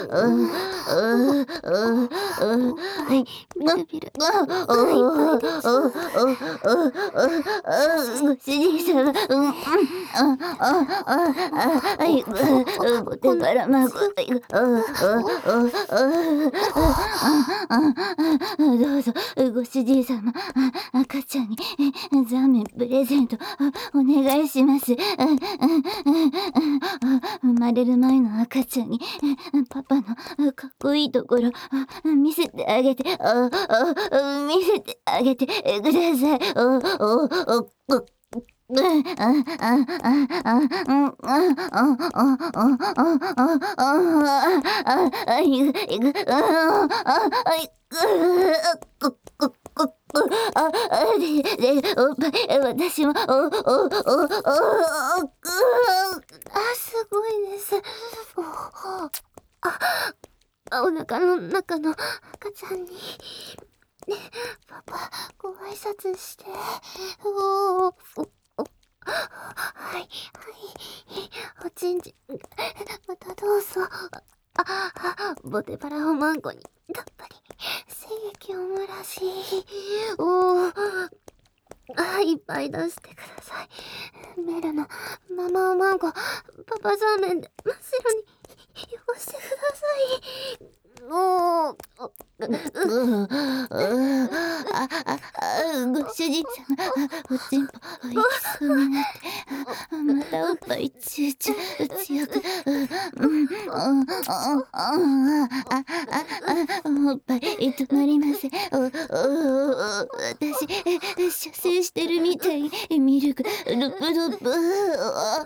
はい、ビルビル。 ご主人様、はい、お手柄まご、どうぞ、ご主人様、赤ちゃんにザーメンプレゼントお願いします。生まれる前の赤ちゃんにパパのかっこいいところ見せてあげて、見せてあげてください。おっぱい、私も、 すごいです。お腹の中の赤ちゃんに、ね、パパ、ご挨拶して。はい、おちんちん、またどうぞ。ボテバラをマンコに、たっぷり、精液を漏らし、いっぱい出してください。メルのママおマンゴ、パパザーメンで真っ白に汚してください。 ご主人様、おちんぽ行きそうになって、またおっぱいチューチュー強く、おっぱい止まりません。私、射精してるみたい。ミルク、ルプルプ。